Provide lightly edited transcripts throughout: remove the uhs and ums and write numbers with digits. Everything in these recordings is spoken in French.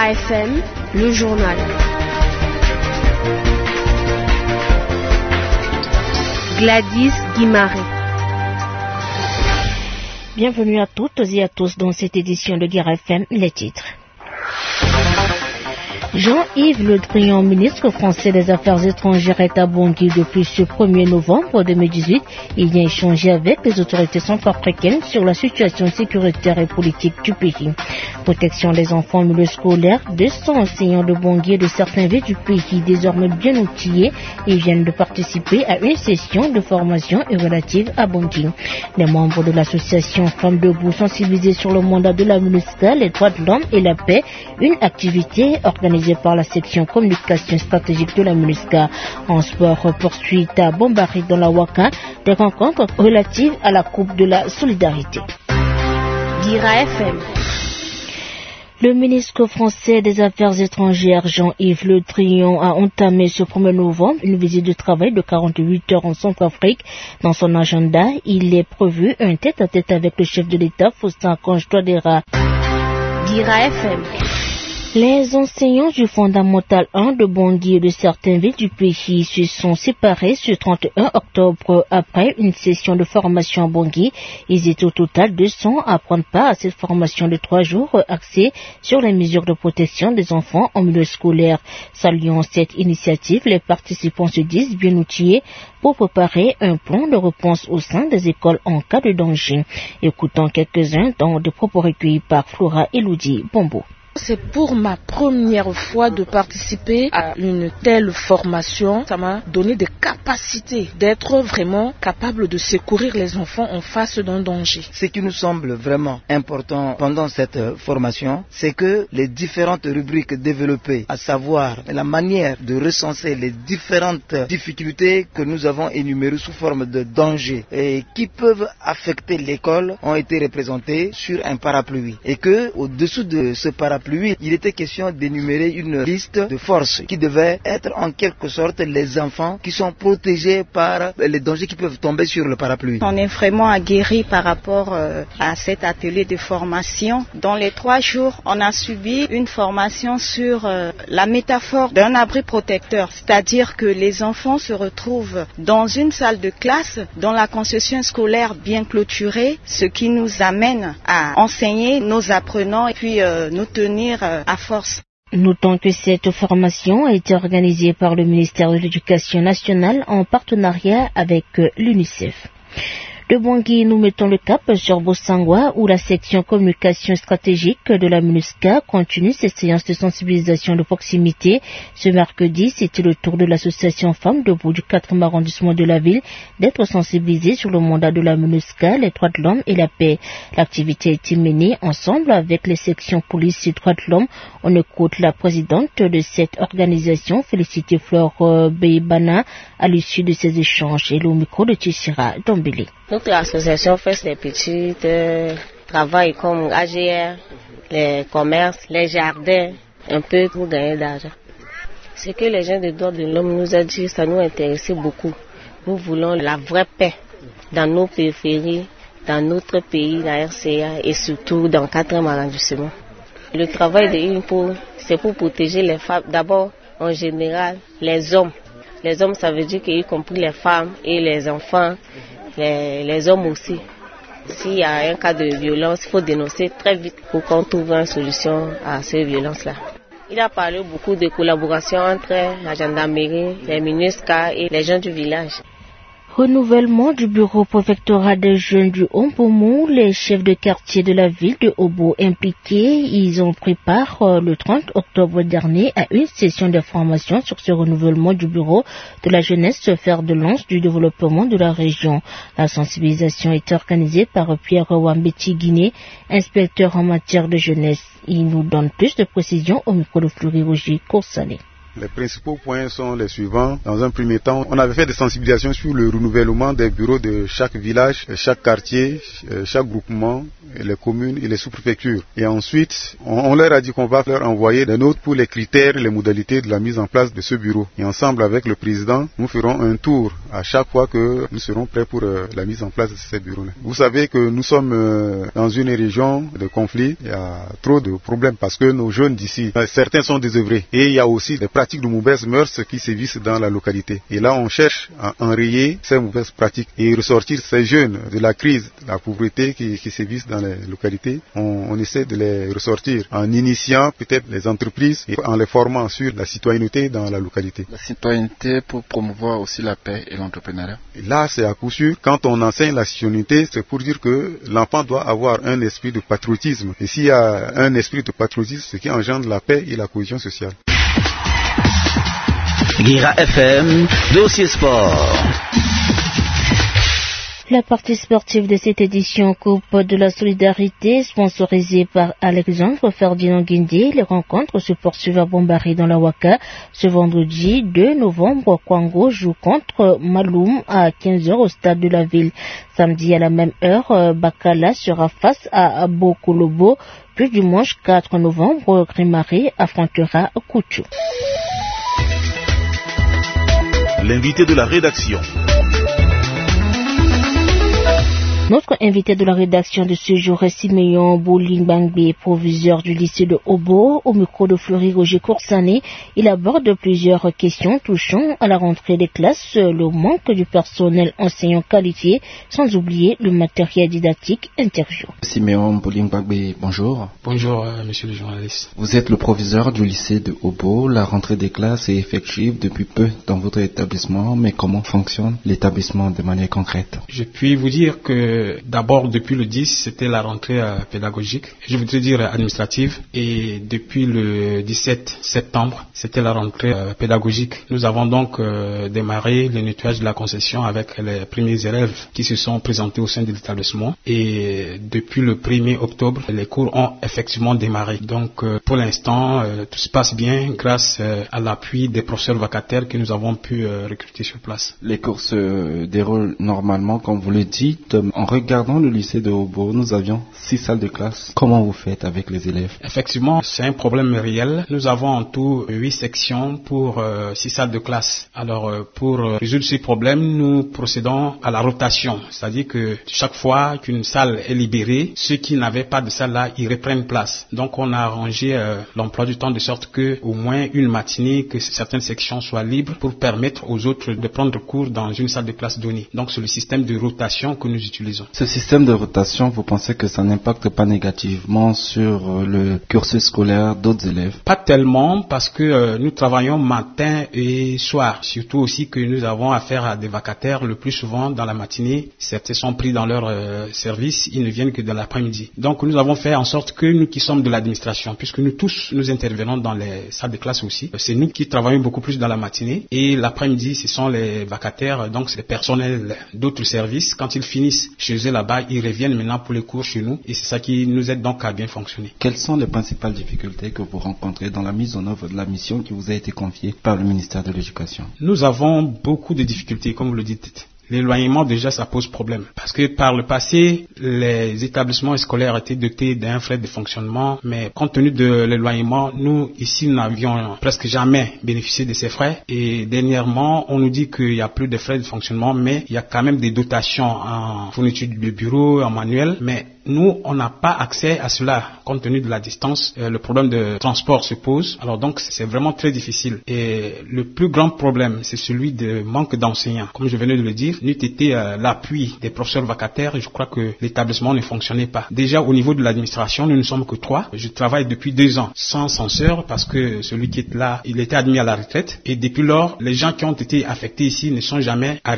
Guira FM, le journal. Gladys Guimarães. Bienvenue à toutes et à tous dans cette édition de Guira FM, les titres. Jean-Yves Le Drian, ministre français des Affaires étrangères, est à Bangui depuis ce 1er novembre 2018. Il vient échanger avec les autorités centrafricaines sur la situation sécuritaire et politique du pays. Protection des enfants en milieu scolaire, 200 enseignants de Bangui et de certains villes du pays désormais bien outillés et viennent de participer à une session de formation relative à Bangui. Les membres de l'association Femmes Debout sensibilisés sur le mandat de la MINUSCA, les droits de l'homme et la paix, une activité organisée par la section communication stratégique de la MINUSCA. En sport, poursuite à Bombari dans la Ouaka, des rencontres relatives à la Coupe de la Solidarité. Guira FM. Le ministre français des Affaires étrangères, Jean-Yves Le Drian, a entamé ce 1er novembre une visite de travail de 48 heures en Centrafrique. Dans son agenda, il est prévu un tête-à-tête avec le chef de l'État, Faustin Archange Touadéra. Guira FM. Les enseignants du fondamental 1 de Bangui et de certaines villes du pays se sont séparés ce 31 octobre après une session de formation à Bangui. Ils étaient au total 200 à prendre part à cette formation de 3 jours axée sur les mesures de protection des enfants en milieu scolaire. Saluant cette initiative, les participants se disent bien outillés pour préparer un plan de réponse au sein des écoles en cas de danger. Écoutons quelques-uns dans des propos recueillis par Flora Elodie Bombo. C'est pour ma première fois de participer à une telle formation. Ça m'a donné des capacités d'être vraiment capable de secourir les enfants en face d'un danger. Ce qui nous semble vraiment important pendant cette formation, c'est que les différentes rubriques développées, à savoir la manière de recenser les différentes difficultés que nous avons énumérées sous forme de dangers et qui peuvent affecter l'école, ont été représentées sur un parapluie. Et que, au-dessous de ce parapluie, il était question d'énumérer une liste de forces qui devaient être en quelque sorte les enfants qui sont protégés par les dangers qui peuvent tomber sur le parapluie. On est vraiment aguerris par rapport à cet atelier de formation. Dans les 3 jours, on a subi une formation sur la métaphore d'un abri protecteur, c'est-à-dire que les enfants se retrouvent dans une salle de classe dont la concession scolaire bien clôturée, ce qui nous amène à enseigner nos apprenants et puis nous tenir à force. Notons que cette formation a été organisée par le ministère de l'Éducation nationale en partenariat avec l'UNICEF. De Bangui, nous mettons le cap sur Bossangwa où la section communication stratégique de la MINUSCA continue ses séances de sensibilisation de proximité. Ce mercredi, c'était le tour de l'association Femmes Debout du 4e arrondissement de la ville d'être sensibilisée sur le mandat de la MINUSCA, les droits de l'homme et la paix. L'activité a été menée ensemble avec les sections police et droits de l'homme. On écoute la présidente de cette organisation, Félicité Flore Beibana, à l'issue de ces échanges et au micro de Tishira Dombele. Notre association fait des petits travaux comme AGR, les commerces, les jardins, un peu pour gagner d'argent. Ce que les gens des droits de l'homme nous ont dit, ça nous intéressait beaucoup. Nous voulons la vraie paix dans nos périphéries, dans notre pays, la RCA et surtout dans le 4e arrondissement. Le travail de INPO, c'est pour protéger les femmes, d'abord en général les hommes. Les hommes, ça veut dire y compris les femmes et les enfants. Les hommes aussi. S'il y a un cas de violence, il faut dénoncer très vite pour qu'on trouve une solution à ces violences-là. Il a parlé beaucoup de collaboration entre la gendarmerie, les MINUSCA et les gens du village. Renouvellement du bureau préfectoral des jeunes du Hompoumou, les chefs de quartier de la ville de Obo impliqués, ils ont pris part le 30 octobre dernier à une session de formation sur ce renouvellement du bureau de la jeunesse, fer de lance du développement de la région. La sensibilisation est organisée par Pierre Wambeti Guinée, inspecteur en matière de jeunesse. Il nous donne plus de précisions au micro de Fleury Roger Coursalé. Les principaux points sont les suivants. Dans un premier temps, on avait fait des sensibilisations sur le renouvellement des bureaux de chaque village, chaque quartier, chaque groupement, les communes et les sous-préfectures. Et ensuite, on leur a dit qu'on va leur envoyer des notes pour les critères et les modalités de la mise en place de ce bureau. Et ensemble avec le président, nous ferons un tour à chaque fois que nous serons prêts pour la mise en place de ces bureaux-là. Vous savez que nous sommes dans une région de conflit. Il y a trop de problèmes parce que nos jeunes d'ici, certains sont désœuvrés. Et il y a aussi des pratiques de mauvaises mœurs qui sévissent dans la localité. Et là, on cherche à enrayer ces mauvaises pratiques et ressortir ces jeunes de la crise, de la pauvreté qui sévissent dans les localités. On essaie de les ressortir en initiant peut-être les entreprises et en les formant sur la citoyenneté dans la localité. La citoyenneté pour promouvoir aussi la paix et l'entrepreneuriat. Là, c'est à coup sûr. Quand on enseigne la citoyenneté, c'est pour dire que l'enfant doit avoir un esprit de patriotisme. Et s'il y a un esprit de patriotisme, ce qui engendre la paix et la cohésion sociale. Guira FM, dossier sport. La partie sportive de cette édition Coupe de la Solidarité, sponsorisée par Alexandre Ferdinand Guindé. Les rencontres se poursuivent à Bombari dans la Waka. Ce vendredi 2 novembre, Kwango joue contre Maloum à 15h au stade de la ville. Samedi à la même heure, Bakala sera face à Bokolobo. Puis dimanche 4 novembre, Grimari affrontera Kouchou. L'invité de la rédaction. Notre invité de la rédaction de ce jour est Siméon Boulingbangbe, proviseur du lycée de Obo. Au micro de Fleury Roger Coursani, il aborde plusieurs questions touchant à la rentrée des classes, le manque du personnel enseignant qualifié, sans oublier le matériel didactique. Interview. Siméon Boulingbangbe, bonjour. Bonjour, monsieur le journaliste. Vous êtes le proviseur du lycée de Obo. La rentrée des classes est effective depuis peu dans votre établissement, mais comment fonctionne l'établissement de manière concrète? Je puis vous dire que d'abord, depuis le 10, c'était la rentrée pédagogique, je voudrais dire administrative, et depuis le 17 septembre, c'était la rentrée pédagogique. Nous avons donc démarré le nettoyage de la concession avec les premiers élèves qui se sont présentés au sein de l'établissement, et depuis le 1er octobre, les cours ont effectivement démarré. Donc, pour l'instant, tout se passe bien grâce à l'appui des professeurs vacataires que nous avons pu recruter sur place. Les cours se déroulent normalement, comme vous le dites. En regardant le lycée de Obo, nous avions 6 salles de classe. Comment vous faites avec les élèves? Effectivement, c'est un problème réel. Nous avons en tout 8 sections pour 6 salles de classe. Alors, pour résoudre ce problème, nous procédons à la rotation. C'est-à-dire que chaque fois qu'une salle est libérée, ceux qui n'avaient pas de salle là, ils reprennent place. Donc, on a arrangé l'emploi du temps de sorte que au moins une matinée, que certaines sections soient libres pour permettre aux autres de prendre cours dans une salle de classe donnée. Donc, c'est le système de rotation que nous utilisons. Ce système de rotation, vous pensez que ça n'impacte pas négativement sur le cursus scolaire d'autres élèves? Pas tellement, parce que nous travaillons matin et soir. Surtout aussi que nous avons affaire à des vacataires le plus souvent dans la matinée. Certains sont pris dans leur service, ils ne viennent que dans l'après-midi. Donc nous avons fait en sorte que nous qui sommes de l'administration, puisque nous tous nous intervenons dans les salles de classe aussi, c'est nous qui travaillons beaucoup plus dans la matinée, et l'après-midi ce sont les vacataires, donc c'est les personnels d'autres services. Quand ils finissent chez eux là-bas, ils reviennent maintenant pour les cours chez nous, et c'est ça qui nous aide donc à bien fonctionner. Quelles sont les principales difficultés que vous rencontrez dans la mise en œuvre de la mission qui vous a été confiée par le ministère de l'Éducation? Nous avons beaucoup de difficultés, comme vous le dites. L'éloignement, déjà, ça pose problème. Parce que par le passé, les établissements scolaires étaient dotés d'un frais de fonctionnement, mais compte tenu de l'éloignement, nous, ici, nous n'avions presque jamais bénéficié de ces frais. Et dernièrement, on nous dit qu'il n'y a plus de frais de fonctionnement, mais il y a quand même des dotations en fourniture de bureau, en manuel, mais nous, on n'a pas accès à cela, compte tenu de la distance. Le problème de transport se pose. Alors donc, c'est vraiment très difficile. Et le plus grand problème, c'est celui de manque d'enseignants. Comme je venais de le dire, n'eût été l'appui des professeurs vacataires, je crois que l'établissement ne fonctionnait pas. Déjà, au niveau de l'administration, nous ne sommes que 3. Je travaille depuis 2 ans sans censeur parce que celui qui est là, il était admis à la retraite. Et depuis lors, les gens qui ont été affectés ici ne sont jamais arrivés.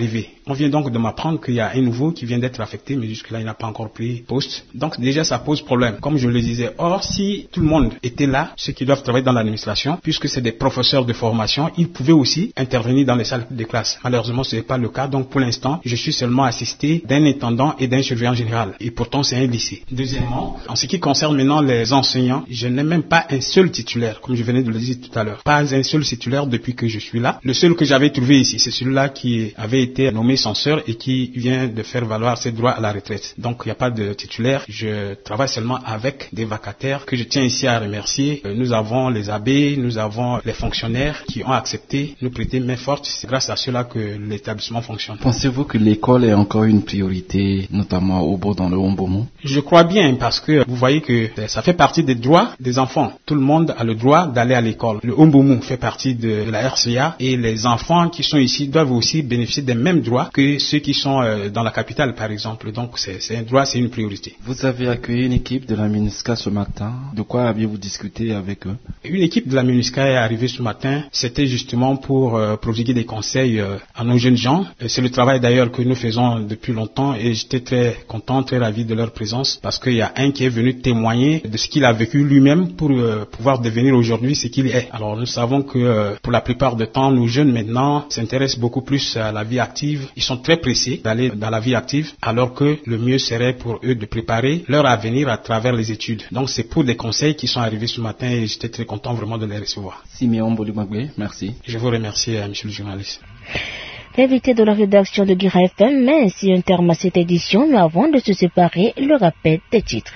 On vient donc de m'apprendre qu'il y a un nouveau qui vient d'être affecté, mais jusque-là, il n'a pas encore pris poste. Donc déjà, ça pose problème. Comme je le disais, or, si tout le monde était là, ceux qui doivent travailler dans l'administration, puisque c'est des professeurs de formation, ils pouvaient aussi intervenir dans les salles de classe. Malheureusement, ce n'est pas le cas. Donc pour l'instant, je suis seulement assisté d'un intendant et d'un surveillant général. Et pourtant, c'est un lycée. Deuxièmement, en ce qui concerne maintenant les enseignants, je n'ai même pas un seul titulaire, comme je venais de le dire tout à l'heure. Pas un seul titulaire depuis que je suis là. Le seul que j'avais trouvé ici, c'est celui-là qui avait été nommé censeur et qui vient de faire valoir ses droits à la retraite. Donc il n'y a pas de titulaire. Je travaille seulement avec des vacataires que je tiens ici à remercier. Nous avons les abbés, nous avons les fonctionnaires qui ont accepté nous prêter main forte. C'est grâce à cela que l'établissement fonctionne. Pensez-vous que l'école est encore une priorité, notamment au Obo dans le Hombomo? Je crois bien, parce que vous voyez que ça fait partie des droits des enfants. Tout le monde a le droit d'aller à l'école. Le Hombomo fait partie de la RCA et les enfants qui sont ici doivent aussi bénéficier des mêmes droits que ceux qui sont dans la capitale, par exemple. Donc c'est un droit, c'est une priorité. Vous avez accueilli une équipe de la MINUSCA ce matin. De quoi aviez-vous discuté avec eux? Une équipe de la MINUSCA est arrivée ce matin. C'était justement pour prodiguer des conseils à nos jeunes gens. C'est le travail d'ailleurs que nous faisons depuis longtemps et j'étais très content, très ravi de leur présence parce qu'il y a un qui est venu témoigner de ce qu'il a vécu lui-même pour pouvoir devenir aujourd'hui ce qu'il est. Alors nous savons que pour la plupart du temps, nos jeunes maintenant s'intéressent beaucoup plus à la vie active. Ils sont très pressés d'aller dans la vie active alors que le mieux serait pour eux de préparer leur avenir à travers les études. Donc c'est pour des conseils qui sont arrivés ce matin et j'étais très content vraiment de les recevoir. Siméon Bolumagwe, merci. Je vous remercie, monsieur le journaliste. L'invité de la rédaction de Guira FM met ainsi un terme à cette édition, mais avant de se séparer, le rappel des titres.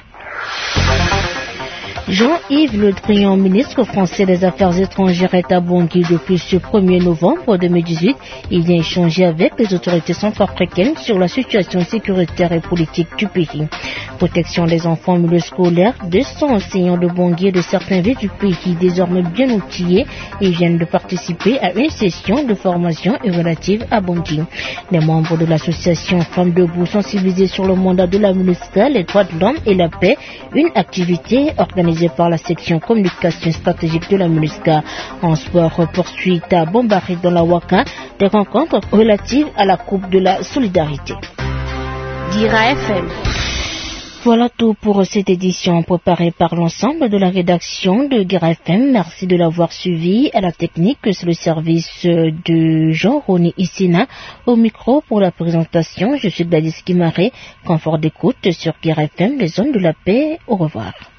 Jean-Yves Le Drian, ministre français des Affaires étrangères, est à Bangui depuis ce 1er novembre 2018. Il vient échanger avec les autorités centrafricaines sur la situation sécuritaire et politique du pays. Protection des enfants en milieu scolaire, 200 enseignants de Bangui et de certains villes du pays désormais bien outillés et viennent de participer à une session de formation relative à Bangui. Les membres de l'association Femmes Debout sensibilisées sur le mandat de la MINUSCA, les droits de l'homme et la paix, une activité organisée par la section communication stratégique de la MINUSCA. En sport, poursuite à Bombari dans la Ouaka, des rencontres relatives à la Coupe de la Solidarité. Guira FM. Voilà tout pour cette édition préparée par l'ensemble de la rédaction de Guira FM. Merci de l'avoir suivi. À la technique, c'est le service de Jean-Rony Issina. Au micro pour la présentation, je suis Gladys Guimarae. Confort d'écoute sur Guira FM, les zones de la paix. Au revoir.